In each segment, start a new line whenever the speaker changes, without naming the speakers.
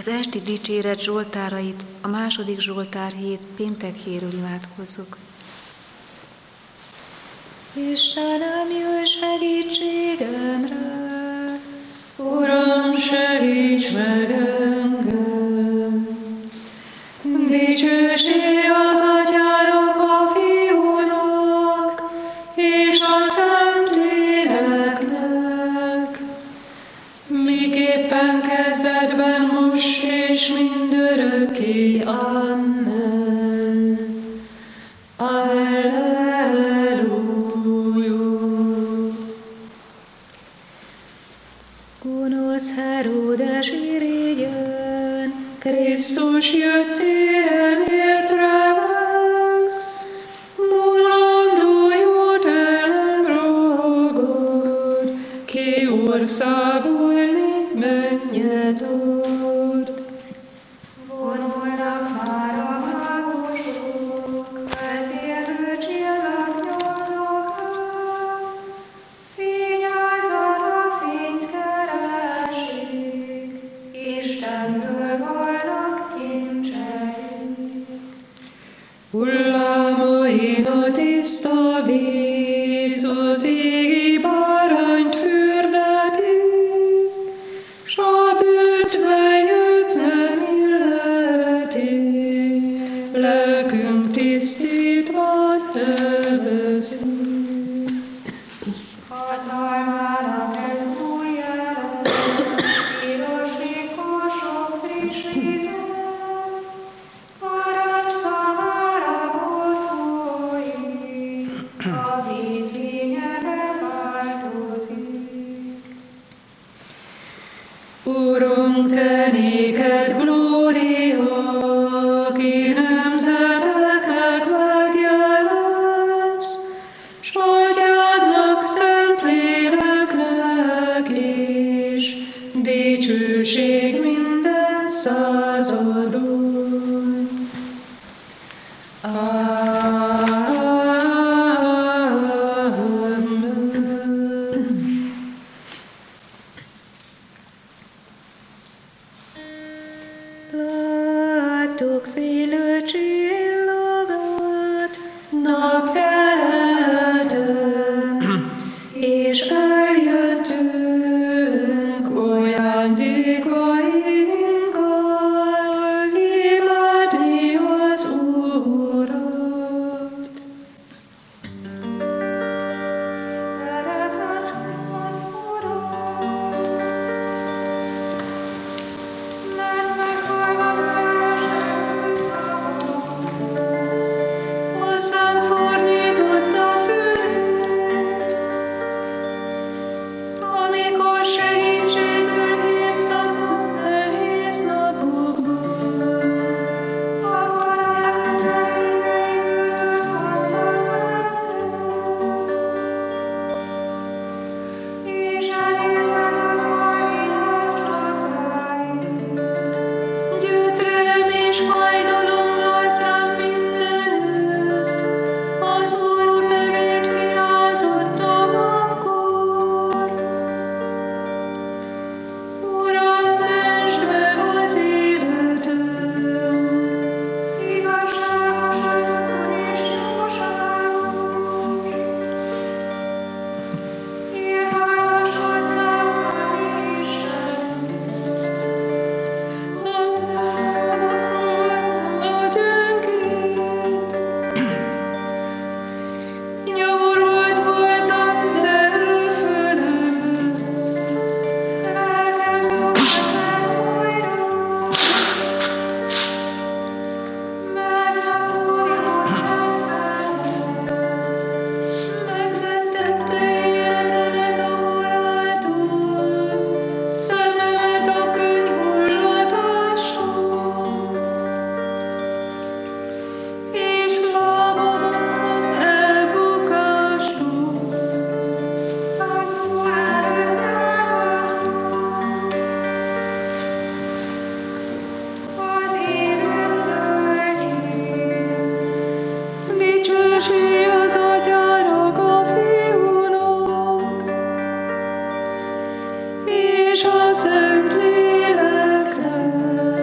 Az esti dicséret zsoltárait a második Zsoltár hét péntekéről imádkozzuk.
Istenem, jöjj segítségemre! Uram, segíts meg engem! Dicsőség az Atyának, a Fiúnak, és a Szentléleknek, miképpen kezdetben, most és mindörökké. Amen. Alleluja. Gonosz Heródes irigyen, Krisztus jöttére miért revágsz? Mulandó jót elem ragad, ki országolni mennyet ad. Vonulnak már a mágosok, vezérlő csillagnyomokán, fényáltal a fényt keresik, Istenből vannak kincseik. Hullámain a tiszta víz, az égi bárányt fürdeti, s a bűntve jött nem illeti, lelkünk tisztítva elveszi. Hatalmának ez új jelen, piros vikosok friss vizet, arany szavára bor folyik, a víz lényege változik. Urunk, te néked glória, ki nemzeteknek megjelensz, s Atyádnak, Szentléleknek is, dicsőség minden századon. Amen. Láttuk félő csillagot napkeleten, és eljöttünk ajándékainkkal imádni az Urat. Szeretem az Urat, mert meghallgatását szavát, hozzám fordította fülét, amikor segítségül hívtam a nehéz napokban, ahol elkötelezettségül és elértek a szolgálatnak. Gyötrelem és fájdalom vált rám mindenütt, az Úr nevét kiáltottam akkor. Uram, mentsd meg az életem! Igazságos az Úr és jóságos. Irgalmas hozzám, Isten! A gyöngét. Nyomorult voltam, de ő fölömött. Lelkem dobott meg újra, mert az Úr jót tett velem. Megmentette életemet a haláltól, szememet a könyhullatástól, és lábamat az elbukástól. Az Úr előtt elváltam, az élők földjén. Dicsőség az Atyának, a Fiúnak, és a Szentléleknek,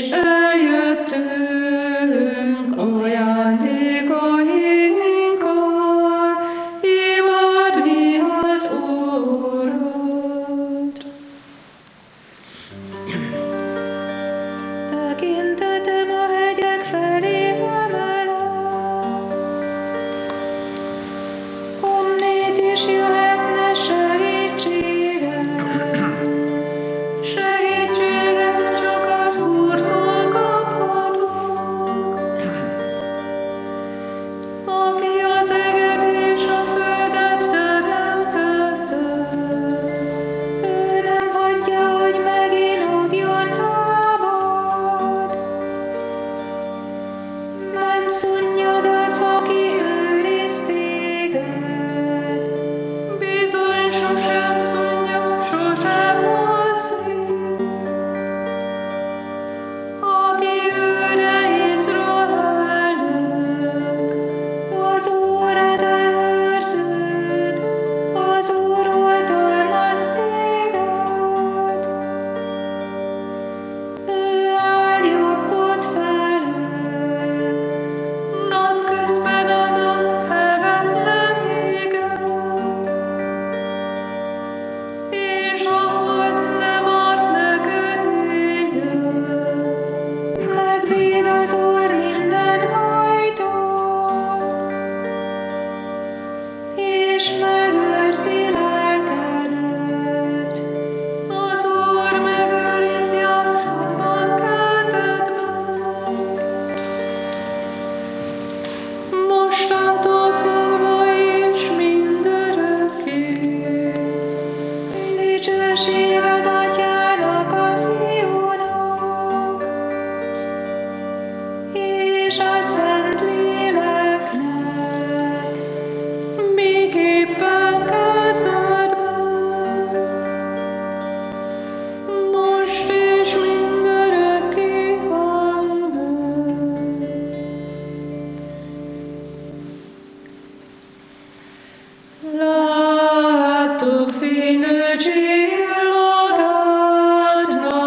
és eljöttünk ajándékainkkal, imádni az Urat. Tekintetem a hegyek felé emelem, honnét is jöhetne segítségem. Segítséget csak az Úrtól kaphatunk, aki az eget és a földet teremtette. Ő nem hagyja, hogy meginogjon lábad. Nem szunnyad az, aki őriz téged. Bizony sosem szunnyad, sosem alszik. Aki őre Izraelnek, az Úrat őrződ, az Úr oltalmaz téged. Ő áll jobbod felett, napközben a nap hevet leméged, és a hold nem ad neked éjjel. Megvéd az Úr minden hajtól, és megőrzi lelkedet. Az Úr megőrizi a bankátekben. Mostantól fogva és mindörökké. Dicsőség az Atyának, a Fiúnak, és a Szentléleknek, miképpen kezdetben, most és mindörökké. Amen. Láttuk fénylő csillagát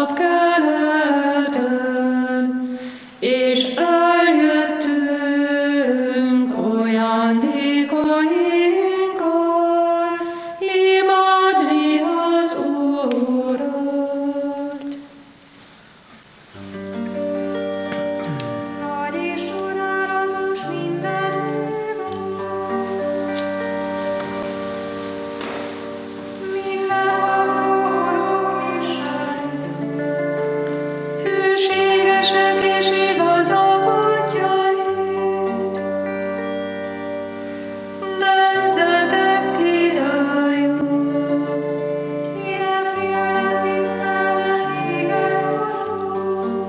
napkeleten, és eljöttünk ajándékainkkal, imádni az Urat. Nagy és csodálatos minden hűségesek és igazak útjaid, nemzetek királya. Kire félnek, tisztelnek téged, Urunk,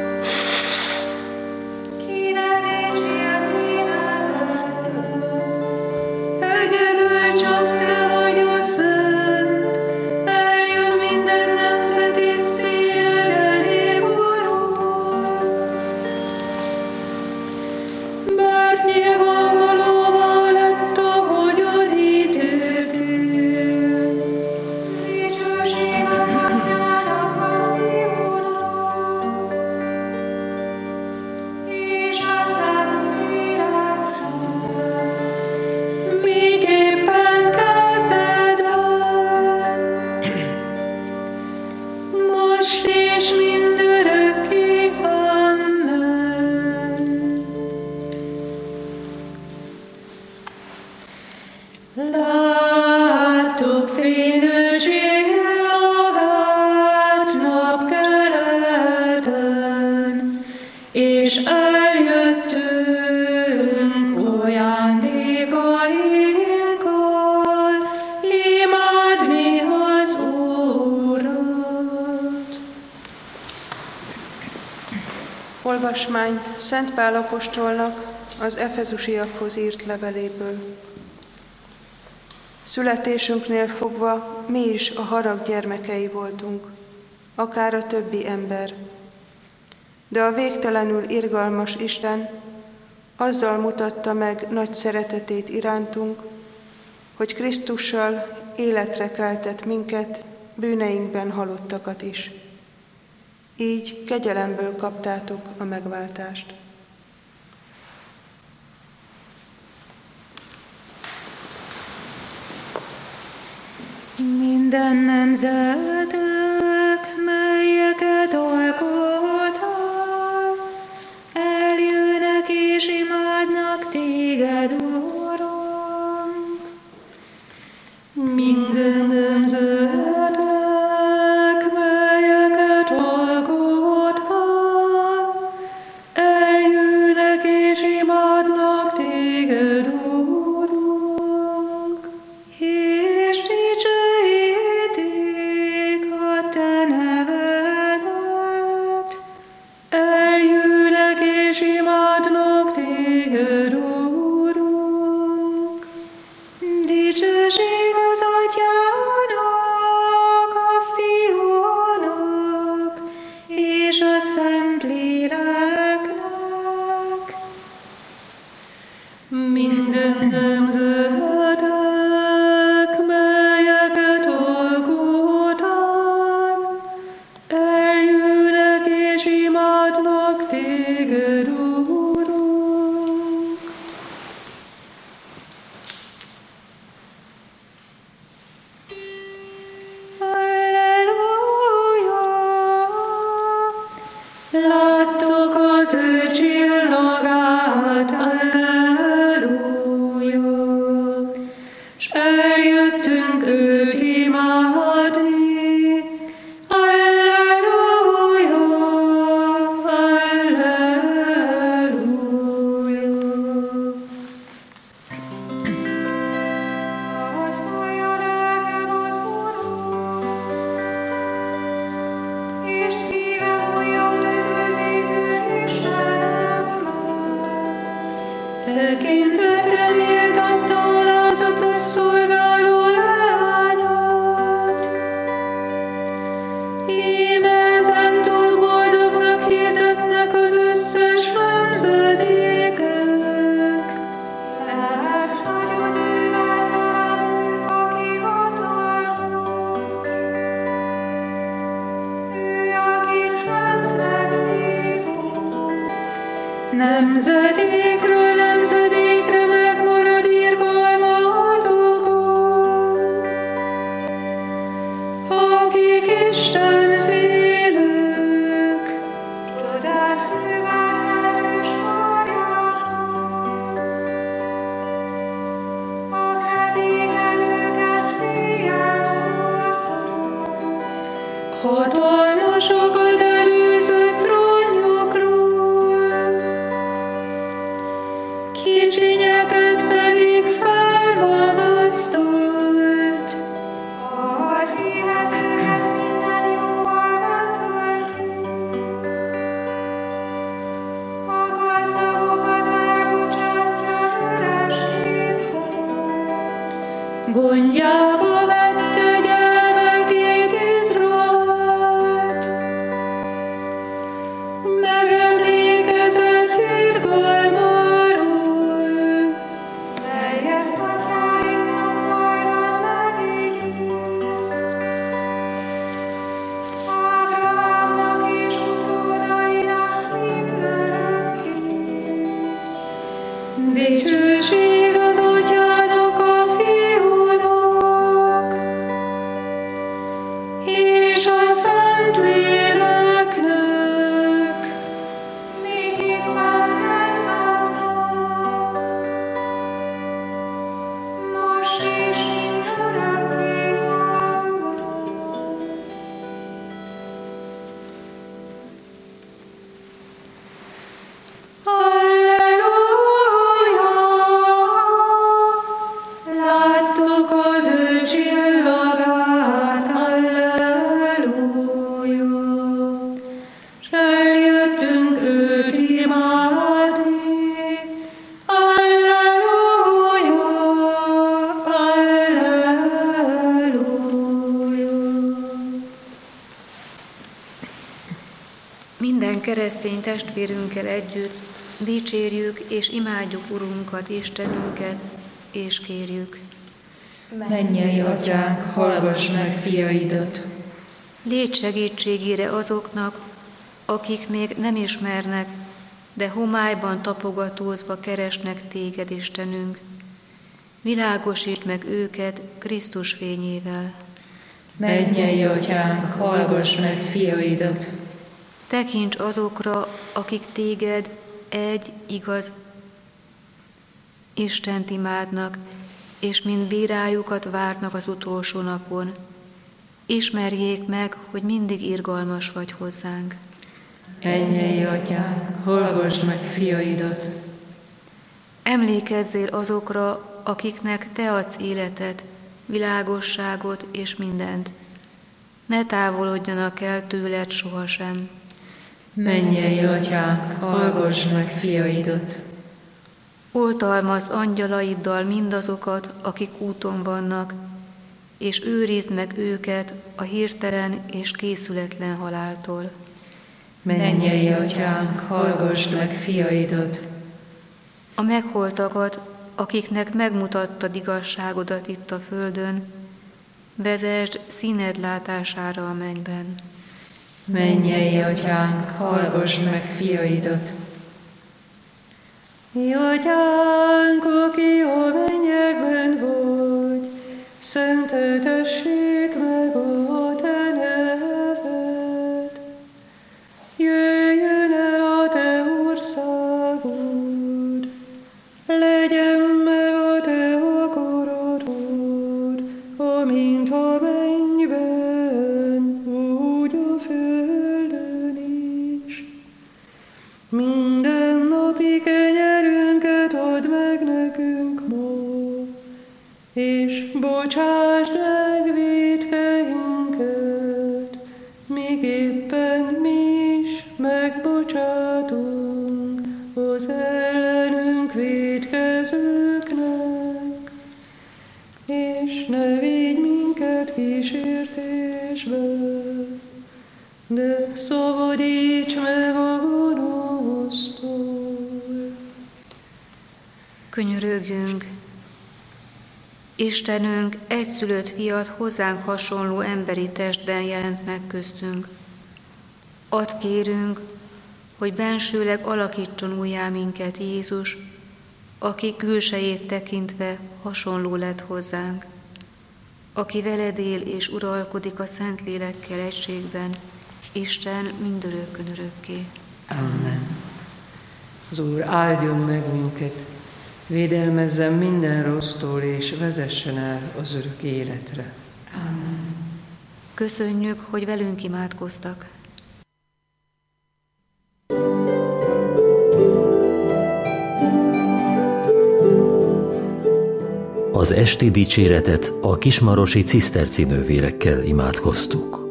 kire dicsérni neved. Egyedül csak te vagy a Szent, eljön minden nemzet és színed elé, Urunk. Mert nyilvánvalóvá lett, ahogyan ítéltél. Dicsőség az Atyának, a Fiúnak, és a Szentléleknek, miképpen kezdetben, most és mindörökké. Amen. Láttuk fénylő csillagát napkeleten, és eljöttünk ajándékainkkal, imádni az Urat.
Olvasmány Szent Pál apostolnak az Efezusiakhoz írt leveléből. Születésünknél fogva mi is a harag gyermekei voltunk, akár a többi ember. De a végtelenül irgalmas Isten azzal mutatta meg nagy szeretetét irántunk, hogy Krisztussal életre keltett minket, bűneinkben halottakat is. így kegyelemből kaptátok a megváltást.
Minden nemzetek, melyeket alkottál, eljönnek és imádnak téged, Urunk. Minden nemzetek, melyeket alkottál, eljönnek és imádnak téged, Urunk. És dicsőítik a te nevedet, eljönnek és imádnak téged, Urunk. Dicsőség az Atyának, a Fiúnak és a Szentléleknek. Minden nemzetek, melyeket alkottál, eljönnek és imádnak téged, Urunk. Halleluja! Láttok az ő csillagát, halleluja! S eljöttünk őt imádni, halleluja! Halleluja!
Haszolja lelkem az Urat, és szívem újjon üdvözítő Istennemmel.
Tekintetre méltatta alázatos szolgáló leányát. Íme ezentúl boldognak hirdetnek az összes nemzedékek.
Mert nagyon jövedelmű, aki hatalmas. Ő, akit szentnek hívunk.
Nemzedékről nemzedékre megmarad irgalma azokon, akik Istenfélők.
Csodát művel erős karjával. A kedéken őket széjjel szórta.
Hatalmasokat előzött trónjukról, kicsinyeket pedig felmagasztott.
Az éhezőket minden jóval betölti. A gazdagokat elbocsátja üres kézzel.
Gondjába vette gyermekét Izraelt, megemlékezett irgalmáról,
Melyet atyáinknak hajdan megígért. Ábrahámnak és utódainak mindörökké.
dicsőség az Atyának, a Fiúnak, és a Szentléleknek.
Miképpen kezdetben, most és mindörökké. Amen.
Halleluja! Láttuk az ő csillagát, halleluja! S eljöttünk őt imádni, halleluja! Halleluja!
Minden keresztény testvérünkkel együtt dicsérjük és imádjuk Urunkat, Istenünket, és kérjük.
Mennyei Atyánk, hallgass meg fiaidat!
Légy segítségére azoknak, akik még nem ismernek, de homályban tapogatózva keresnek téged, Istenünk. Világosítsd meg őket Krisztus fényével.
Mennyei Atyánk, hallgass meg fiaidat!
Tekints azokra, akik téged egy igaz Istent imádnak, és mint bírájukat várnak az utolsó napon. Ismerjék meg, hogy mindig irgalmas vagy hozzánk.
Mennyei Atyánk, hallgass meg fiaidat!
Emlékezzél azokra, akiknek te adsz életet, világosságot és mindent. Ne távolodjanak el tőled sohasem.
Mennyei Atyánk, hallgass meg fiaidat!
Oltalmazd angyalaiddal mindazokat, akik úton vannak, és őrizd meg őket a hirtelen és készületlen haláltól.
Mennyei Atyánk, hallgass meg fiaidat!
A megholtakat, akiknek megmutattad igazságodat itt a földön, vezesd színed látására a mennyben.
Mennyei Atyánk, hallgass meg fiaidat!
Mi Atyánk, aki a mennyekben vagy, szenteltessék meg a te neved. Jöjjön el a te országod, legyen meg a te akaratod, amint a mennyben, úgy a földön is. Minden napi kenyerünket add meg nekünk ma, és bocsásd meg vétkeinket, miképpen mi is megbocsátunk az ellenünk vétkezőknek, és ne vigy minket kísértésbe, de szabadíts meg a gonosztól.
Könyörögjünk! Istenünk egyszülött fiat hozzánk hasonló emberi testben jelent meg köztünk. Add kérünk, hogy bensőleg alakítson újjá minket Jézus, aki külsejét tekintve hasonló lett hozzánk, aki veled él és uralkodik a Szentlélekkel egységben, Isten mindörökkön örökké.
Amen. Az Úr áldjon meg minket, védelmezzen minden rossztól, és vezessen el az örök életre. Amen.
Köszönjük, hogy velünk imádkoztak.
Az esti dicséretet a kismarosi ciszterci nővérekkel imádkoztuk.